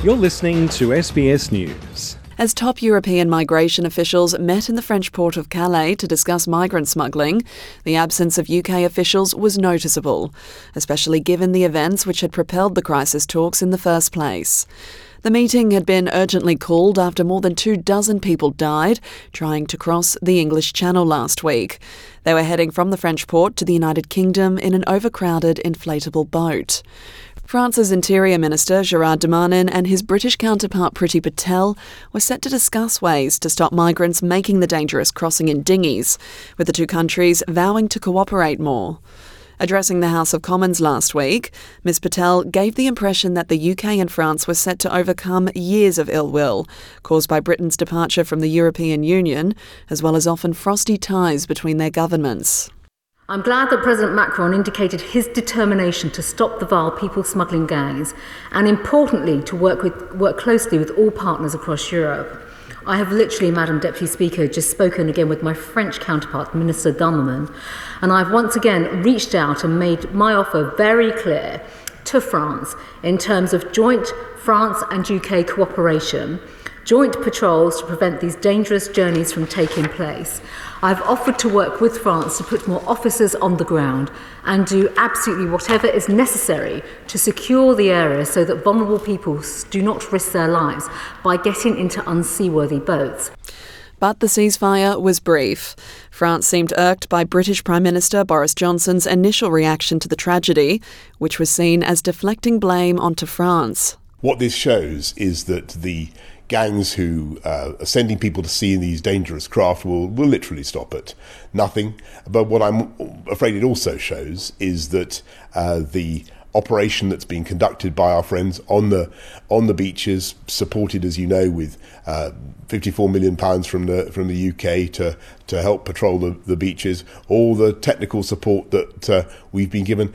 You're listening to SBS News. As top European migration officials met in the French port of Calais to discuss migrant smuggling, the absence of UK officials was noticeable, especially given the events which had propelled the crisis talks in the first place. The meeting had been urgently called after more than 24 people died trying to cross the English Channel last week. They were heading from the French port to the United Kingdom in an overcrowded inflatable boat. France's Interior Minister Gérald Darmanin and his British counterpart Priti Patel were set to discuss ways to stop migrants making the dangerous crossing in dinghies, with the two countries vowing to cooperate more. Addressing the House of Commons last week, Ms Patel gave the impression that the UK and France were set to overcome years of ill will caused by Britain's departure from the European Union, as well as often frosty ties between their governments. I'm glad that President Macron indicated his determination to stop the vile people smuggling gangs and, importantly, to work closely with all partners across Europe. I have literally, Madam Deputy Speaker, just spoken again with my French counterpart, Minister Darmanin, and I've once again reached out and made my offer very clear to France in terms of joint France and UK cooperation, joint patrols to prevent these dangerous journeys from taking place. I've offered to work with France to put more officers on the ground and do absolutely whatever is necessary to secure the area so that vulnerable people do not risk their lives by getting into unseaworthy boats. But the ceasefire was brief. France seemed irked by British Prime Minister Boris Johnson's initial reaction to the tragedy, which was seen as deflecting blame onto France. What this shows is that the gangs who are sending people to sea in these dangerous craft will literally stop at nothing. But what I'm afraid it also shows is that the operation that's being conducted by our friends on the beaches, supported, as you know, with £54 million from the UK to help patrol the beaches, all the technical support that we've been giving,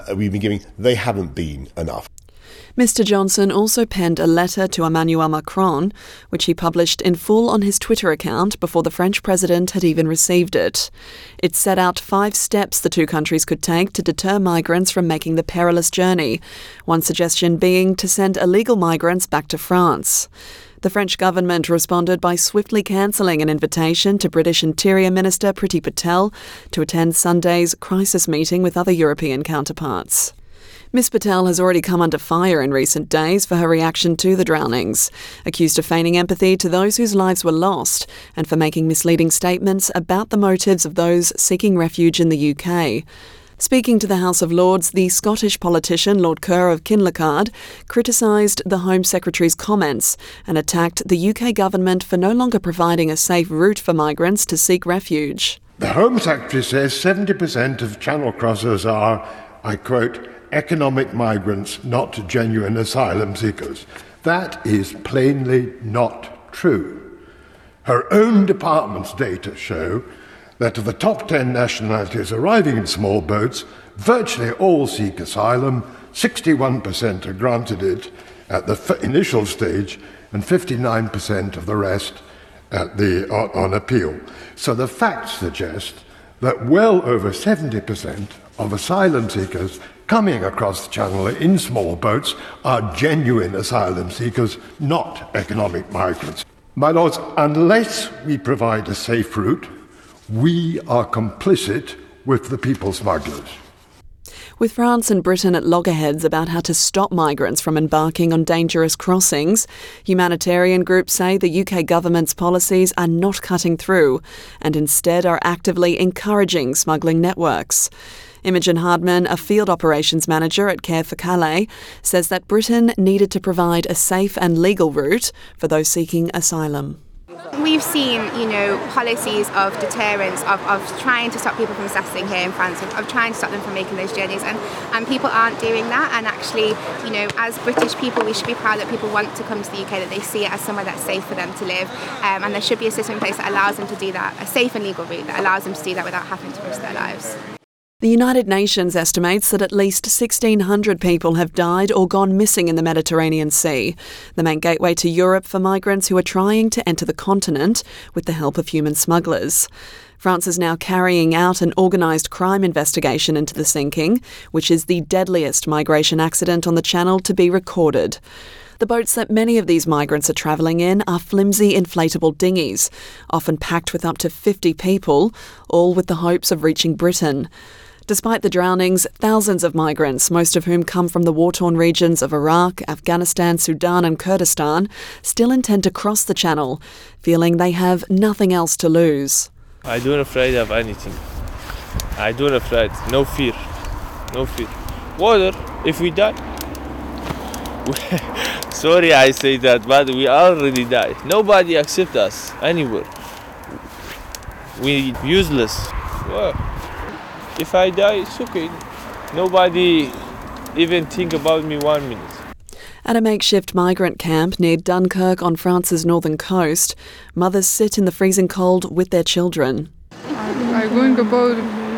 they haven't been enough. Mr Johnson also penned a letter to Emmanuel Macron, which he published in full on his Twitter account before the French president had even received it. It set out 5 steps the two countries could take to deter migrants from making the perilous journey, one suggestion being to send illegal migrants back to France. The French government responded by swiftly cancelling an invitation to British Interior Minister Priti Patel to attend Sunday's crisis meeting with other European counterparts. Ms Patel has already come under fire in recent days for her reaction to the drownings, accused of feigning empathy to those whose lives were lost and for making misleading statements about the motives of those seeking refuge in the UK. Speaking to the House of Lords, the Scottish politician Lord Kerr of Kinlochard criticised the Home Secretary's comments and attacked the UK government for no longer providing a safe route for migrants to seek refuge. The Home Secretary says 70% of channel crossers are, I quote, economic migrants, not genuine asylum seekers. That is plainly not true. Her own department's data show that of the top 10 nationalities arriving in small boats, virtually all seek asylum, 61% are granted it at the initial stage, and 59% of the rest on appeal. So the facts suggest that well over 70% of asylum seekers coming across the channel in small boats are genuine asylum seekers, not economic migrants. My lords, unless we provide a safe route, we are complicit with the people smugglers. With France and Britain at loggerheads about how to stop migrants from embarking on dangerous crossings, humanitarian groups say the UK government's policies are not cutting through and instead are actively encouraging smuggling networks. Imogen Hardman, a field operations manager at Care for Calais, says that Britain needed to provide a safe and legal route for those seeking asylum. We've seen, policies of deterrence, of trying to stop people from settling here in France, of trying to stop them from making those journeys, and people aren't doing that. And actually, as British people, we should be proud that people want to come to the UK, that they see it as somewhere that's safe for them to live, and there should be a system in place that allows them to do that, a safe and legal route that allows them to do that without having to risk their lives. The United Nations estimates that at least 1,600 people have died or gone missing in the Mediterranean Sea, the main gateway to Europe for migrants who are trying to enter the continent with the help of human smugglers. France is now carrying out an organised crime investigation into the sinking, which is the deadliest migration accident on the Channel to be recorded. The boats that many of these migrants are travelling in are flimsy inflatable dinghies, often packed with up to 50 people, all with the hopes of reaching Britain. Despite the drownings, thousands of migrants, most of whom come from the war-torn regions of Iraq, Afghanistan, Sudan and Kurdistan, still intend to cross the Channel, feeling they have nothing else to lose. I don't afraid of anything. I don't afraid. No fear. No fear. Water, if we die. Sorry I say that, but we already die. Nobody accept us anywhere. We useless. Well, if I die, it's okay. Nobody even think about me 1 minute. At a makeshift migrant camp near Dunkirk on France's northern coast, mothers sit in the freezing cold with their children. I'm going about...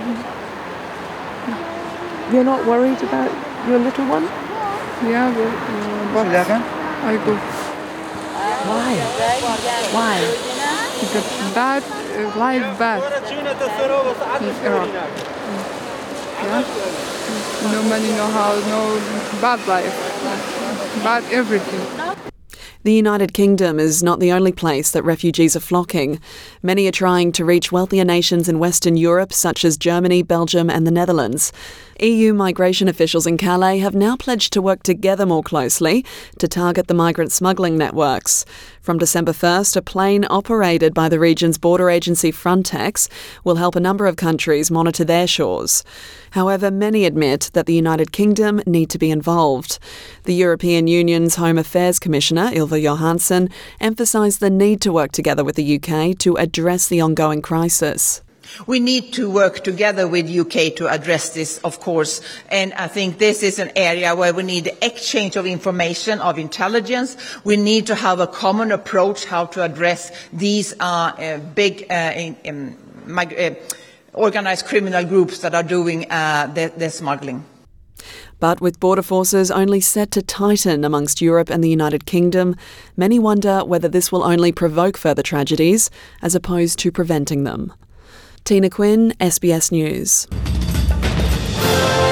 You're not worried about your little one? Yeah, but I go. Why? Because bad, life bad in Iraq. Yeah? No money, no house, no bad life. Bad everything. The United Kingdom is not the only place that refugees are flocking. Many are trying to reach wealthier nations in Western Europe, such as Germany, Belgium and the Netherlands. EU migration officials in Calais have now pledged to work together more closely to target the migrant smuggling networks. From December 1st, a plane operated by the region's border agency Frontex will help a number of countries monitor their shores. However, many admit that the United Kingdom need to be involved. The European Union's Home Affairs Commissioner, Ylva Johansson, emphasised the need to work together with the UK to address the ongoing crisis. We need to work together with UK to address this, of course, and I think this is an area where we need exchange of information, of intelligence. We need to have a common approach how to address these big organised criminal groups that are doing the smuggling. But with border forces only set to tighten amongst Europe and the United Kingdom, many wonder whether this will only provoke further tragedies as opposed to preventing them. Tina Quinn, SBS News.